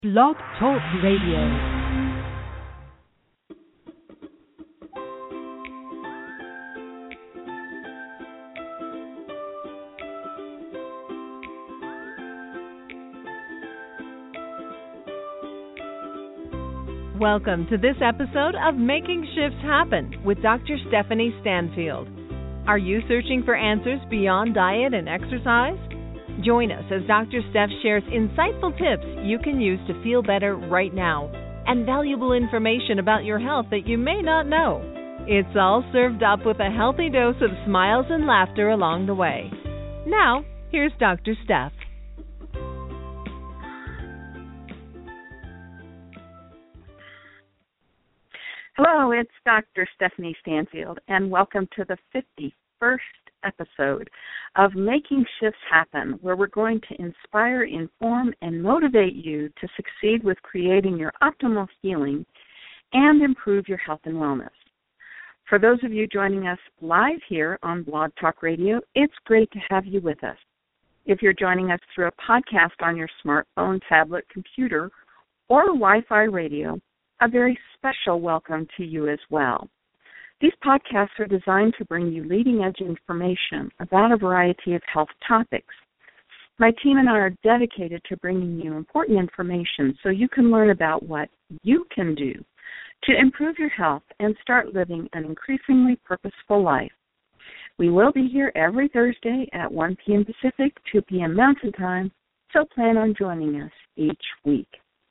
Blog Talk Radio. Welcome to this episode of Making Shifts Happen with Dr. Stephanie Stanfield. Are you searching for answers beyond diet and exercise? Join us as Dr. Steph shares insightful tips you can use to feel better right now and valuable information about your health that you may not know. It's all served up with a healthy dose of smiles and laughter along the way. Now, here's Dr. Steph. Hello, it's Dr. Stephanie Stanfield, and welcome to the 51st episode of Making Shifts Happen, where we're going to inspire, inform, and motivate you to succeed with creating your optimal healing and improve your health and wellness. For those of you joining us live here on Blog Talk Radio, it's great to have you with us. If you're joining us through a podcast on your smartphone, tablet, computer, or Wi-Fi radio, a very special welcome to you as well. These podcasts are designed to bring you leading-edge information about a variety of health topics. My team and I are dedicated to bringing you important information so you can learn about what you can do to improve your health and start living an increasingly purposeful life. We will be here every Thursday at 1 p.m. Pacific, 2 p.m. Mountain Time, so plan on joining us each week.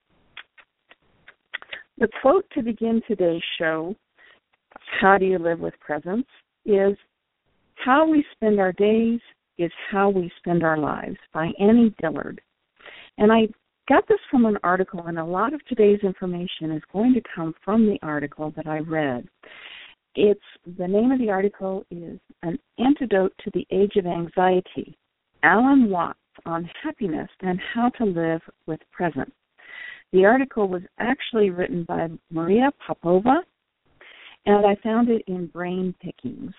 The quote to begin today's show, How Do You Live with Presence, is How We Spend Our Days is How We Spend Our Lives by Annie Dillard. And I got this from an article, and a lot of today's information is going to come from the article that I read. The name of the article is An Antidote to the Age of Anxiety, Alan Watts on Happiness and How to Live with Presence. The article was actually written by Maria Popova, and I found it in Brain Pickings.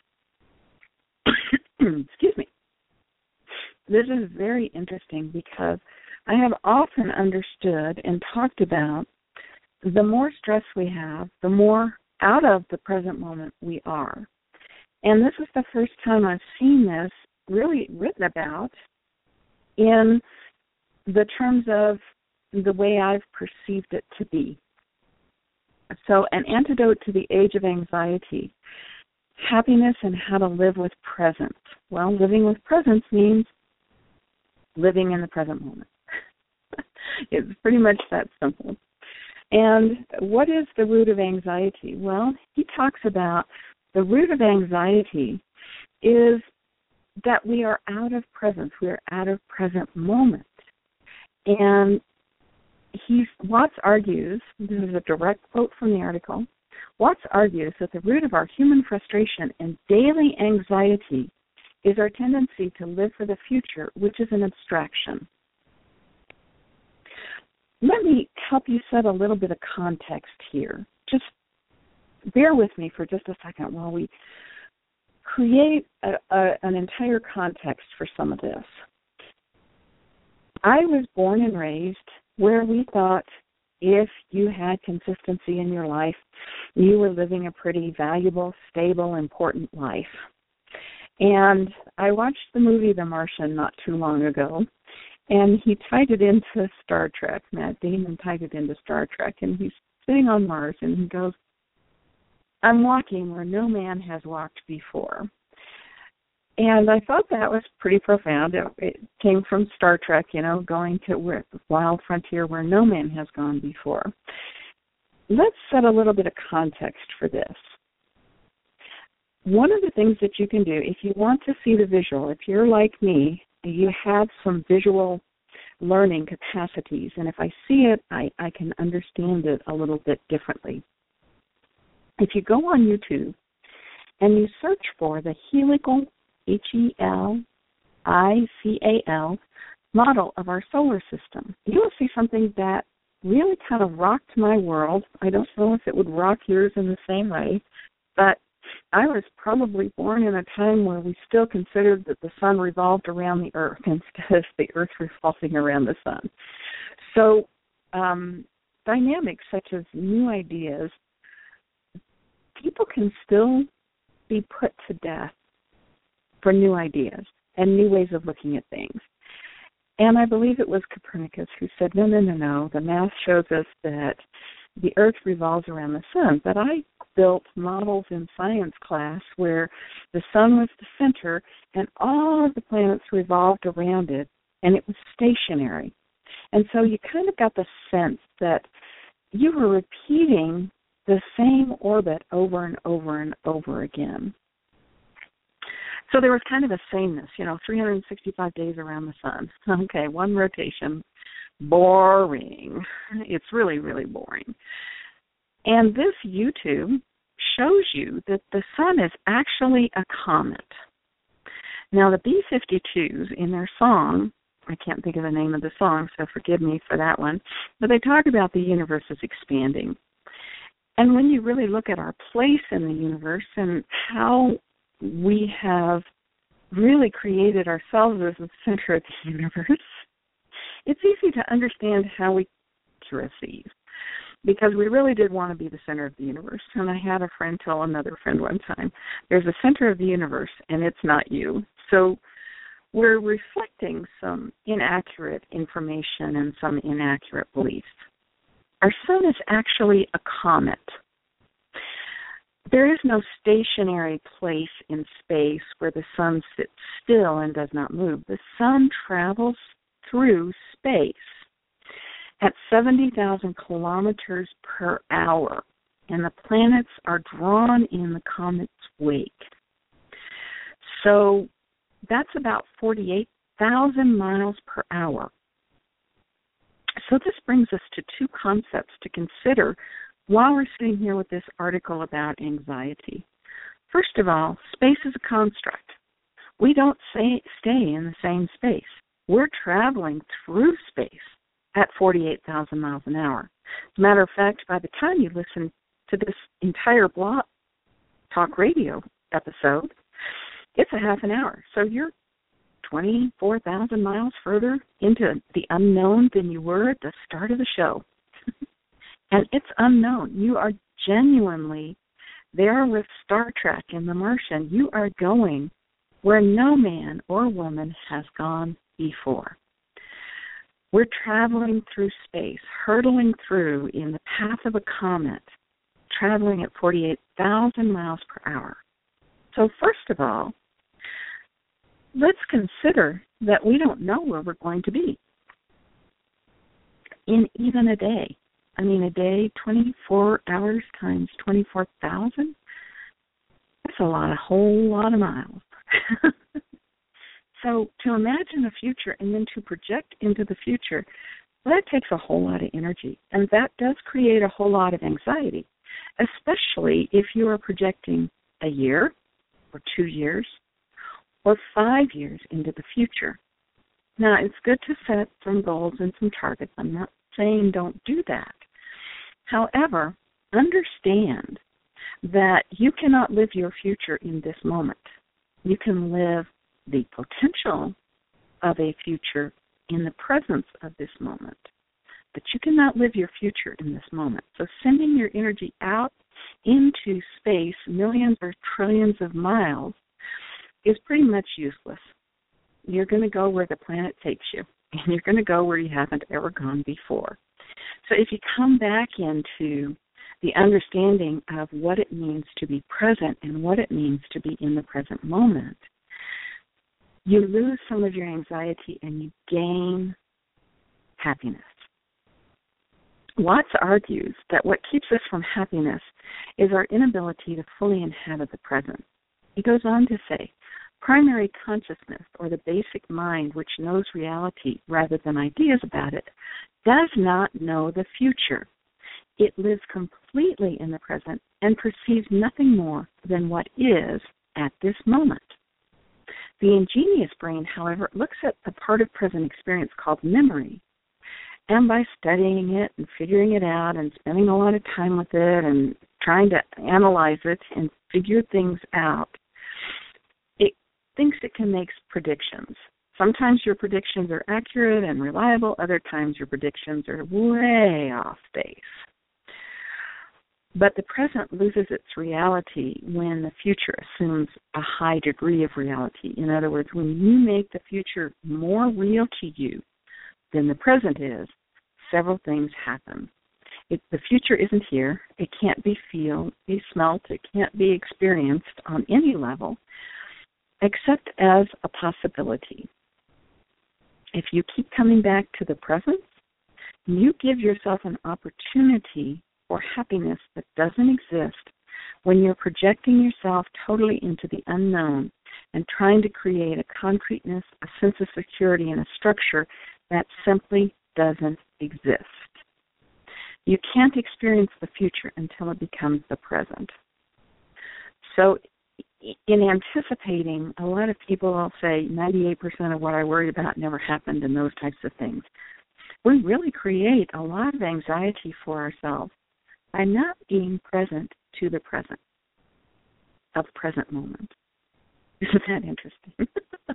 Excuse me. This is very interesting because I have often understood and talked about the more stress we have, the more out of the present moment we are. And this is the first time I've seen this really written about in the terms of the way I've perceived it to be. So, an antidote to the age of anxiety, happiness and how to live with presence. Well, living with presence means living in the present moment. It's pretty much that simple. And what is the root of anxiety? Well, he talks about the root of anxiety is that we are out of presence. We are out of present moment. And Watts argues, this is a direct quote from the article, Watts argues that the root of our human frustration and daily anxiety is our tendency to live for the future, which is an abstraction. Let me help you set a little bit of context here. Just bear with me for just a second while we create an entire context for some of this. I was born and raised where we thought if you had consistency in your life, you were living a pretty valuable, stable, important life. And I watched the movie The Martian not too long ago, and he tied it into Star Trek. Matt Damon tied it into Star Trek, and he's sitting on Mars, and he goes, I'm walking where no man has walked before. And I thought that was pretty profound. It came from Star Trek, going to wild frontier where no man has gone before. Let's set a little bit of context for this. One of the things that you can do, if you want to see the visual, if you're like me, you have some visual learning capacities, and if I see it, I can understand it a little bit differently. If you go on YouTube and you search for the helical HELICAL model of our solar system, you will see something that really kind of rocked my world. I don't know if it would rock yours in the same way, but I was probably born in a time where we still considered that the sun revolved around the earth instead of the earth revolving around the sun. So dynamics such as new ideas, people can still be put to death for new ideas and new ways of looking at things. And I believe it was Copernicus who said, no, the math shows us that the Earth revolves around the sun. But I built models in science class where the sun was the center and all of the planets revolved around it, and it was stationary. And so you kind of got the sense that you were repeating the same orbit over and over and over again. So there was kind of a sameness, 365 days around the sun. Okay, one rotation. Boring. It's really, really boring. And this YouTube shows you that the sun is actually a comet. Now, the B-52s in their song, I can't think of the name of the song, so forgive me for that one, but they talk about the universe is expanding. And when you really look at our place in the universe and how we have really created ourselves as the center of the universe, it's easy to understand how we receive, because we really did want to be the center of the universe. And I had a friend tell another friend one time, there's a center of the universe, and it's not you. So we're reflecting some inaccurate information and some inaccurate beliefs. Our sun is actually a comet. There is no stationary place in space where the sun sits still and does not move. The sun travels through space at 70,000 kilometers per hour, and the planets are drawn in the comet's wake. So that's about 48,000 miles per hour. So this brings us to two concepts to consider while we're sitting here with this article about anxiety. First of all, space is a construct. We don't stay in the same space. We're traveling through space at 48,000 miles an hour. As a matter of fact, by the time you listen to this entire Blog Talk Radio episode, it's a half an hour. So you're 24,000 miles further into the unknown than you were at the start of the show. And it's unknown. You are genuinely there with Star Trek and The Martian. You are going where no man or woman has gone before. We're traveling through space, hurtling through in the path of a comet, traveling at 48,000 miles per hour. So first of all, let's consider that we don't know where we're going to be in even a day. I mean, a day, 24 hours times 24,000, that's a whole lot of miles. So to imagine a future and then to project into the future, that takes a whole lot of energy. And that does create a whole lot of anxiety, especially if you are projecting a year or 2 years or 5 years into the future. Now, it's good to set some goals and some targets. I'm not saying don't do that. However, understand that you cannot live your future in this moment. You can live the potential of a future in the presence of this moment, but you cannot live your future in this moment. So sending your energy out into space, millions or trillions of miles, is pretty much useless. You're going to go where the planet takes you, and you're going to go where you haven't ever gone before. So if you come back into the understanding of what it means to be present and what it means to be in the present moment, you lose some of your anxiety and you gain happiness. Watts argues that what keeps us from happiness is our inability to fully inhabit the present. He goes on to say, primary consciousness, or the basic mind which knows reality rather than ideas about it, does not know the future. It lives completely in the present and perceives nothing more than what is at this moment. The ingenious brain, however, looks at the part of present experience called memory, and by studying it and figuring it out and spending a lot of time with it and trying to analyze it and figure things out, it thinks it can make predictions. Sometimes your predictions are accurate and reliable. Other times your predictions are way off base. But the present loses its reality when the future assumes a high degree of reality. In other words, when you make the future more real to you than the present is, several things happen. The future isn't here. It can't be smelt. It can't be experienced on any level except as a possibility. If you keep coming back to the present, you give yourself an opportunity for happiness that doesn't exist when you're projecting yourself totally into the unknown and trying to create a concreteness, a sense of security, and a structure that simply doesn't exist. You can't experience the future until it becomes the present. So in anticipating, a lot of people will say 98% of what I worried about never happened and those types of things. We really create a lot of anxiety for ourselves by not being present to the present, of present moment. Isn't that interesting?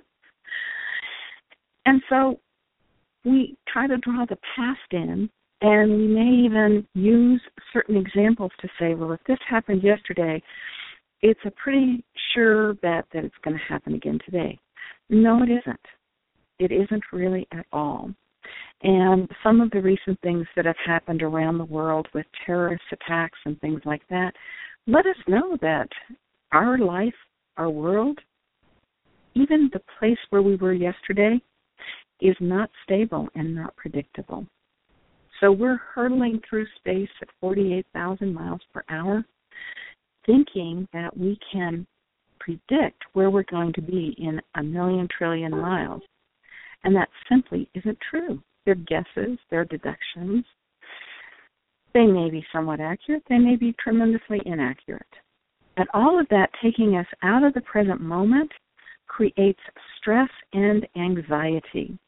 And so we try to draw the past in, and we may even use certain examples to say, well, if this happened yesterday, it's a pretty sure bet that it's going to happen again today. No, it isn't. It isn't really at all. And some of the recent things that have happened around the world with terrorist attacks and things like that let us know that our life, our world, even the place where we were yesterday, is not stable and not predictable. So we're hurtling through space at 48,000 miles per hour, thinking that we can predict where we're going to be in a million trillion miles. And that simply isn't true. They're guesses, they're deductions. They may be somewhat accurate, they may be tremendously inaccurate. And all of that taking us out of the present moment creates stress and anxiety.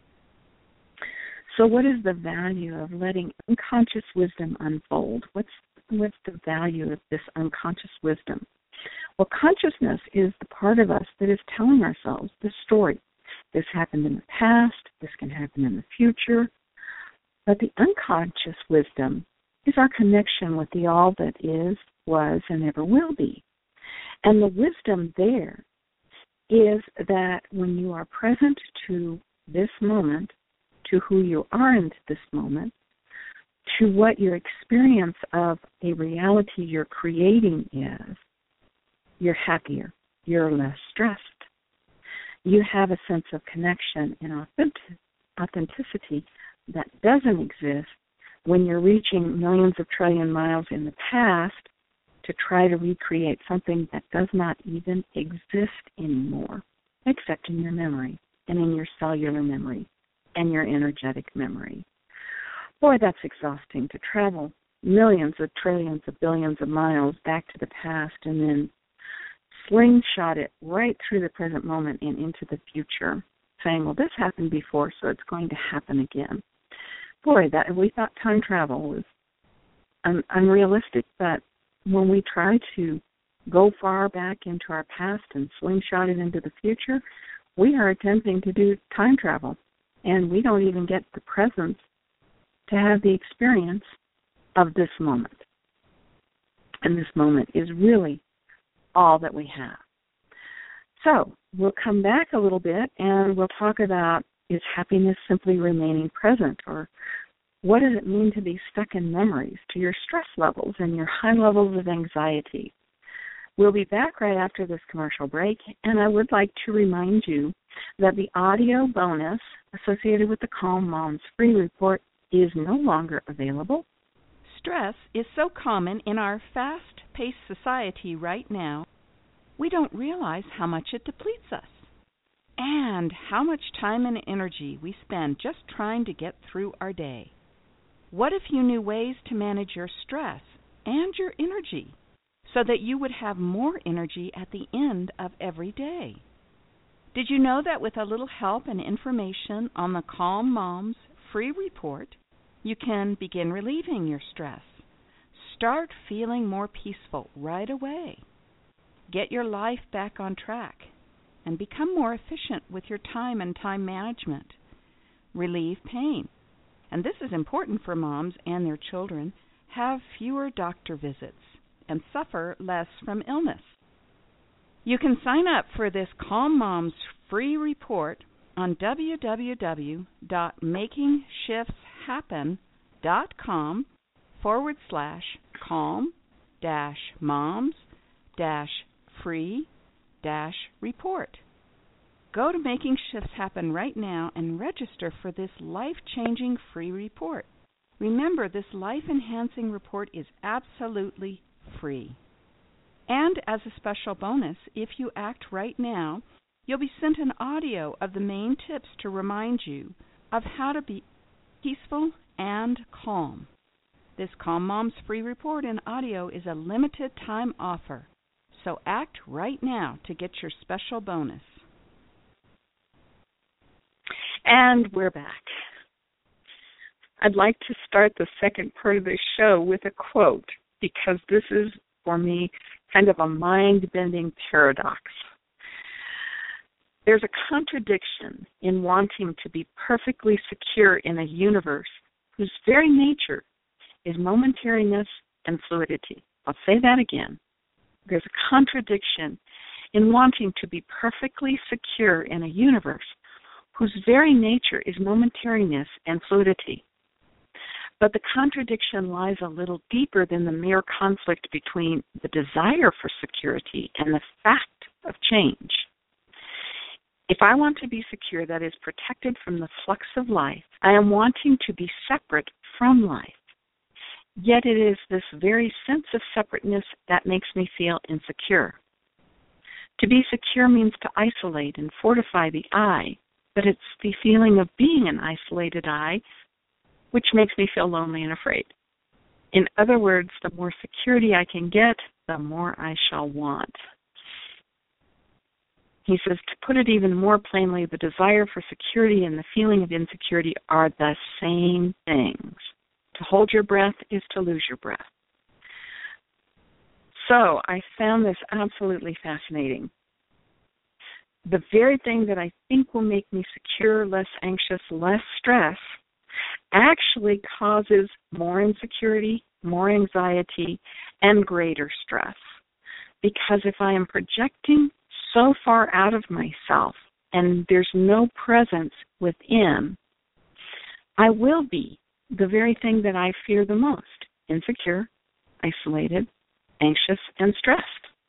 So what is the value of letting unconscious wisdom unfold? What's the value of this unconscious wisdom? Well, consciousness is the part of us that is telling ourselves the story. This happened in the past, this can happen in the future. But the unconscious wisdom is our connection with the all that is, was, and ever will be. And the wisdom there is that when you are present to this moment, to who you are in this moment, to what your experience of a reality you're creating is, you're happier, you're less stressed. You have a sense of connection and authenticity that doesn't exist when you're reaching millions of trillion miles in the past to try to recreate something that does not even exist anymore, except in your memory and in your cellular memory and your energetic memory. Boy, that's exhausting to travel millions of trillions of billions of miles back to the past and then slingshot it right through the present moment and into the future, saying, well, this happened before, so it's going to happen again. Boy, that we thought time travel was unrealistic, but when we try to go far back into our past and slingshot it into the future, we are attempting to do time travel, and we don't even get the presence to have the experience of this moment. And this moment is really all that we have. So we'll come back a little bit and we'll talk about, is happiness simply remaining present, or what does it mean to be stuck in memories, to your stress levels and your high levels of anxiety. We'll be back right after this commercial break, and I would like to remind you that the audio bonus associated with the Calm Moms free report is no longer available. Stress is so common in our fast-paced society right now, we don't realize how much it depletes us and how much time and energy we spend just trying to get through our day. What if you knew ways to manage your stress and your energy so that you would have more energy at the end of every day? Did you know that with a little help and information on the Calm Moms free report, you can begin relieving your stress? Start feeling more peaceful right away. Get your life back on track and become more efficient with your time and time management. Relieve pain. And this is important for moms and their children. Have fewer doctor visits and suffer less from illness. You can sign up for this Calm Moms free report on www.makingshiftshappen.com/calm-moms-free-report. Go to Making Shifts Happen right now and register for this life-changing free report. Remember, this life-enhancing report is absolutely free. And as a special bonus, if you act right now, you'll be sent an audio of the main tips to remind you of how to be peaceful and calm. This Calm Moms free report in audio is a limited time offer, so act right now to get your special bonus. And we're back. I'd like to start the second part of the show with a quote, because this is, for me, kind of a mind-bending paradox. There's a contradiction in wanting to be perfectly secure in a universe whose very nature is momentariness and fluidity. I'll say that again. There's a contradiction in wanting to be perfectly secure in a universe whose very nature is momentariness and fluidity. But the contradiction lies a little deeper than the mere conflict between the desire for security and the fact of change. If I want to be secure, that is, protected from the flux of life, I am wanting to be separate from life. Yet it is this very sense of separateness that makes me feel insecure. To be secure means to isolate and fortify the I, but it's the feeling of being an isolated I which makes me feel lonely and afraid. In other words, the more security I can get, the more I shall want. He says, to put it even more plainly, the desire for security and the feeling of insecurity are the same things. To hold your breath is to lose your breath. So I found this absolutely fascinating. The very thing that I think will make me secure, less anxious, less stress, actually causes more insecurity, more anxiety, and greater stress. Because if I am projecting so far out of myself and there's no presence within, I will be the very thing that I fear the most: insecure, isolated, anxious, and stressed.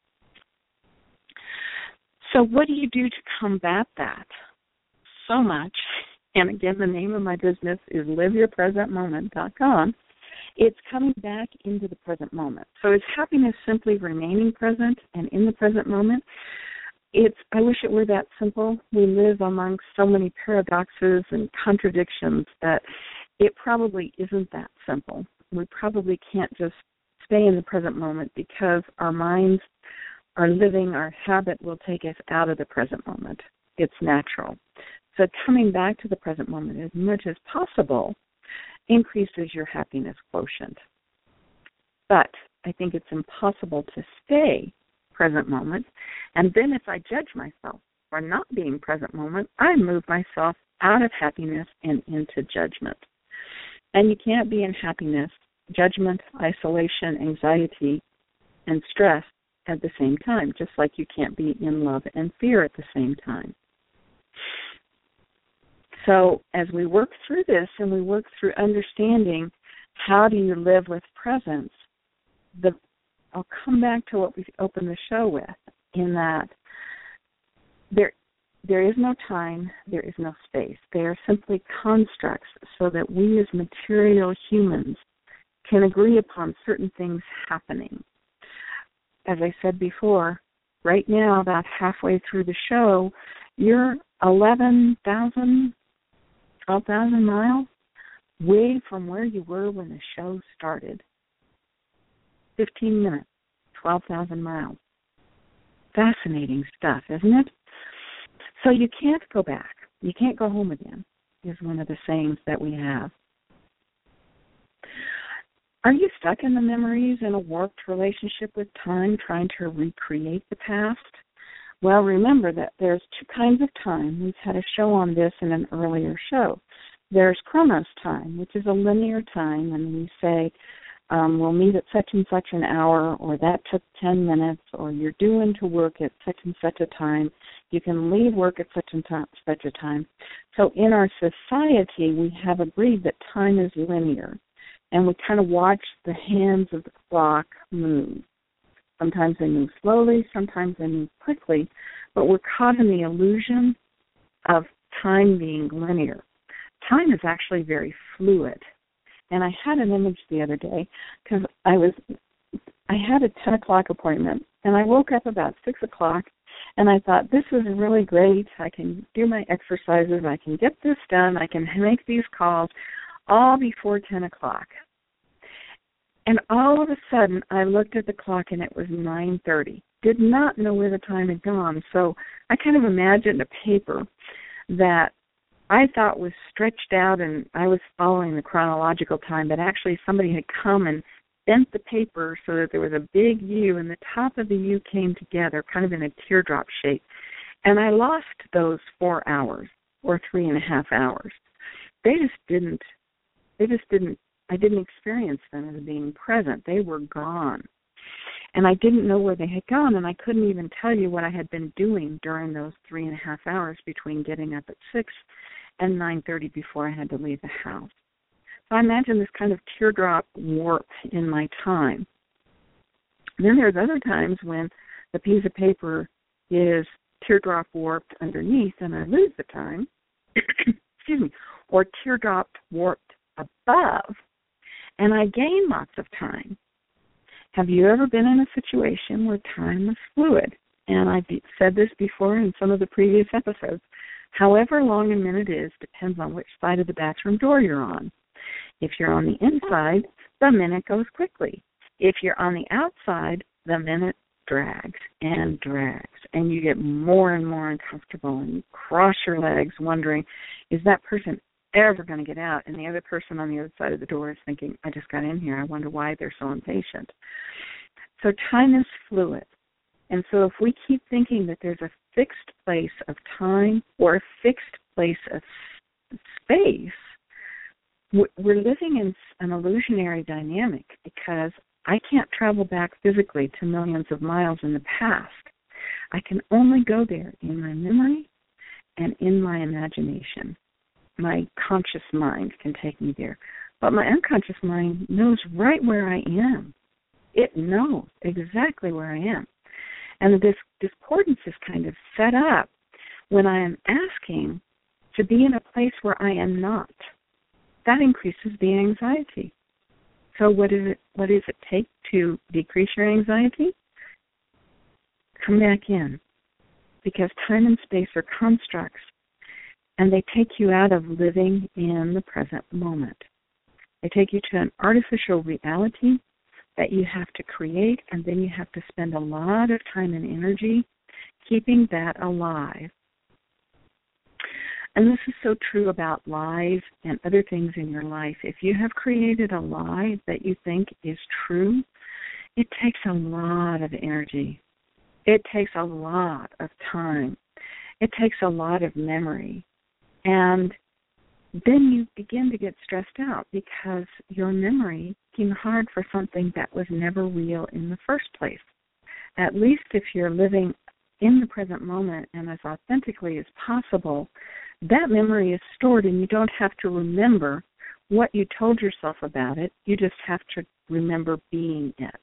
So what do you do to combat that? So much. And again, the name of my business is liveyourpresentmoment.com. It's coming back into the present moment. So is happiness simply remaining present and in the present moment? I wish it were that simple. We live among so many paradoxes and contradictions that it probably isn't that simple. We probably can't just stay in the present moment because our minds are living, our habit will take us out of the present moment. It's natural. So coming back to the present moment as much as possible increases your happiness quotient. But I think it's impossible to stay present moment, and then if I judge myself for not being present moment, I move myself out of happiness and into judgment. And you can't be in happiness, judgment, isolation, anxiety, and stress at the same time, just like you can't be in love and fear at the same time. So as we work through this and we work through understanding how do you live with presence, I'll come back to what we opened the show with, in that there is no time, there is no space. They are simply constructs so that we as material humans can agree upon certain things happening. As I said before, right now, about halfway through the show, you're 12,000 miles away from where you were when the show started. 15 minutes, 12,000 miles. Fascinating stuff, isn't it? So you can't go back. You can't go home again, is one of the sayings that we have. Are you stuck in the memories in a warped relationship with time, trying to recreate the past? Well, remember that there's two kinds of time. We've had a show on this in an earlier show. There's Chronos time, which is a linear time, and we say, we'll meet at such and such an hour, or that took 10 minutes, or you're due into work at such and such a time. You can leave work at such and such a time. So in our society, we have agreed that time is linear, and we kind of watch the hands of the clock move. Sometimes they move slowly, sometimes they move quickly, but we're caught in the illusion of time being linear. Time is actually very fluid. And I had an image the other day because I had a 10 o'clock appointment, and I woke up about 6 o'clock, and I thought, this is really great. I can do my exercises. I can get this done. I can make these calls all before 10 o'clock. And all of a sudden, I looked at the clock, and it was 9:30. Did not know where the time had gone, so I kind of imagined a paper that I thought was stretched out, and I was following the chronological time, but actually somebody had come and bent the paper so that there was a big U, and the top of the U came together, kind of in a teardrop shape. And I lost those 4 hours, or 3.5 hours. I didn't experience them as being present. They were gone. And I didn't know where they had gone, and I couldn't even tell you what I had been doing during those 3.5 hours between getting up at 6 and 9:30 before I had to leave the house. So I imagine this kind of teardrop warp in my time. Then there's other times when the piece of paper is teardrop warped underneath and I lose the time, excuse me, or teardrop warped above and I gain lots of time. Have you ever been in a situation where time is fluid? And I've said this before in some of the previous episodes. However long a minute is depends on which side of the bathroom door you're on. If you're on the inside, the minute goes quickly. If you're on the outside, the minute drags, and you get more and more uncomfortable, and you cross your legs wondering, is that person ever going to get out? And the other person on the other side of the door is thinking, I just got in here. I wonder why they're so impatient. So time is fluid. And so if we keep thinking that there's a fixed place of time or a fixed place of space, we're living in an illusionary dynamic because I can't travel back physically to millions of miles in the past. I can only go there in my memory and in my imagination. My conscious mind can take me there. But my unconscious mind knows right where I am. It knows exactly where I am. And this discordance is kind of set up when I am asking to be in a place where I am not. That increases the anxiety. So what does it take to decrease your anxiety? Come back in. Because time and space are constructs, and they take you out of living in the present moment. They take you to an artificial reality that you have to create, and then you have to spend a lot of time and energy keeping that alive. And this is so true about lies and other things in your life. If you have created a lie that you think is true, it takes a lot of energy. It takes a lot of time. It takes a lot of memory. And then you begin to get stressed out because your memory came hard for something that was never real in the first place. At least if you're living in the present moment and as authentically as possible, that memory is stored and you don't have to remember what you told yourself about it. You just have to remember being it.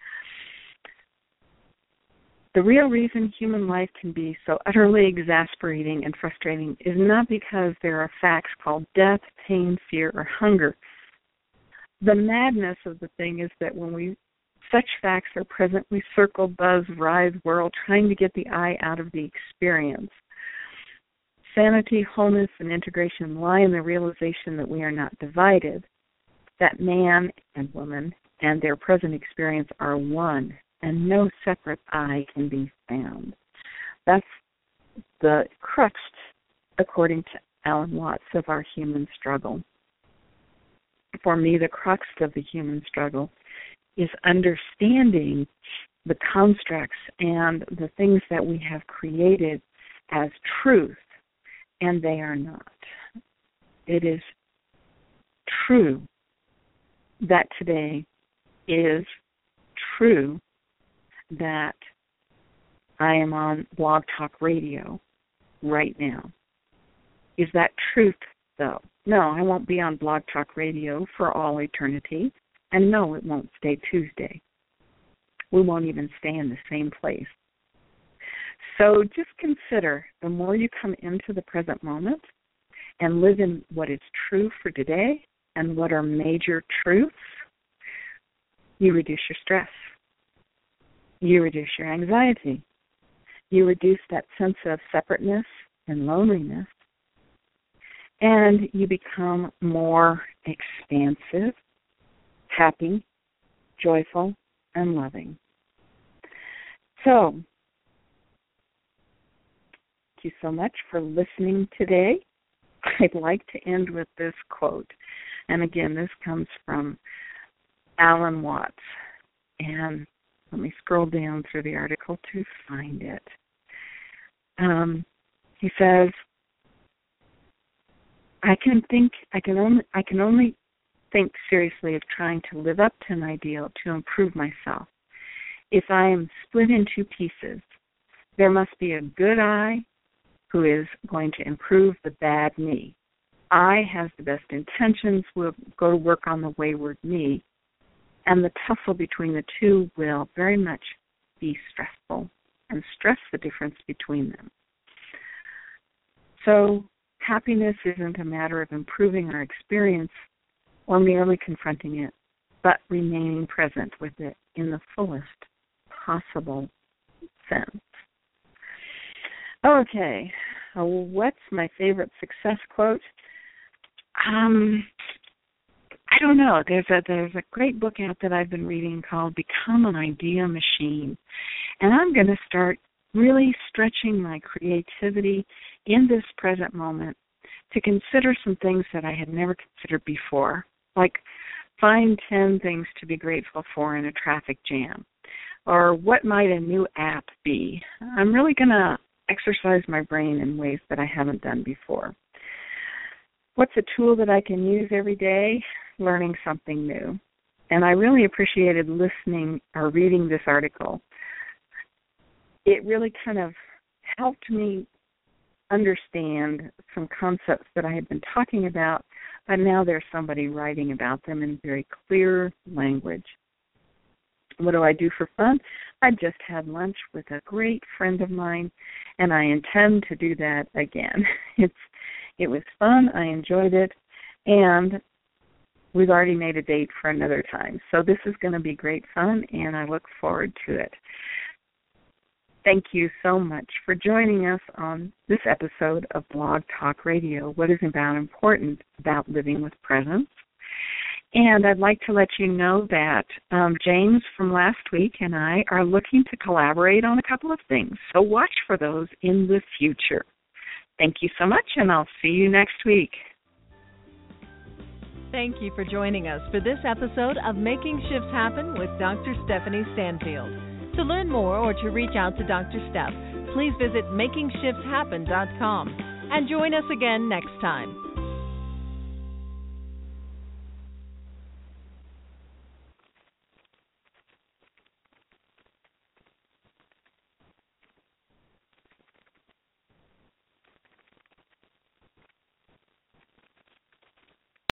The real reason human life can be so utterly exasperating and frustrating is not because there are facts called death, pain, fear, or hunger. The madness of the thing is that when such facts are present, we circle, buzz, writhe, whirl, trying to get the I out of the experience. Sanity, wholeness, and integration lie in the realization that we are not divided, that man and woman and their present experience are one, and no separate I can be found. That's the crux, according to Alan Watts, of our human struggle. For me, the crux of the human struggle is understanding the constructs and the things that we have created as truth, and they are not. It is true that today is true that I am on Blog Talk Radio right now. Is that truth, though? No, I won't be on Blog Talk Radio for all eternity, and no, it won't stay Tuesday. We won't even stay in the same place. So just consider, the more you come into the present moment and live in what is true for today and what are major truths, you reduce your stress. You reduce your anxiety. You reduce that sense of separateness and loneliness. And you become more expansive, happy, joyful, and loving. So, thank you so much for listening today. I'd like to end with this quote. And again, this comes from Alan Watts. And let me scroll down through the article to find it. He says, I can only think seriously of trying to live up to an ideal to improve myself. If I am split in two pieces, there must be a good I who is going to improve the bad me. I has the best intentions, will go to work on the wayward me, and the tussle between the two will very much be stressful and stress the difference between them. So happiness isn't a matter of improving our experience or merely confronting it, but remaining present with it in the fullest possible sense. Okay, what's my favorite success quote? I don't know. There's a great book out that I've been reading called Become an Idea Machine. And I'm going to start really stretching my creativity in this present moment to consider some things that I had never considered before, like find 10 things to be grateful for in a traffic jam, or what might a new app be. I'm really going to exercise my brain in ways that I haven't done before. What's a tool that I can use every day? Learning something new. And I really appreciated listening or reading this article. It really kind of helped me understand some concepts that I had been talking about, but now there's somebody writing about them in very clear language. What do I do for fun? I just had lunch with a great friend of mine, and I intend to do that again. It was fun. I enjoyed it, and we've already made a date for another time. So this is going to be great fun, and I look forward to it. Thank you so much for joining us on this episode of Blog Talk Radio, What is important about living with presence. And I'd like to let you know that James from last week and I are looking to collaborate on a couple of things. So watch for those in the future. Thank you so much, and I'll see you next week. Thank you for joining us for this episode of Making Shifts Happen with Dr. Stephanie Stanfield. To learn more or to reach out to Dr. Steph, please visit MakingShiftsHappen.com and join us again next time.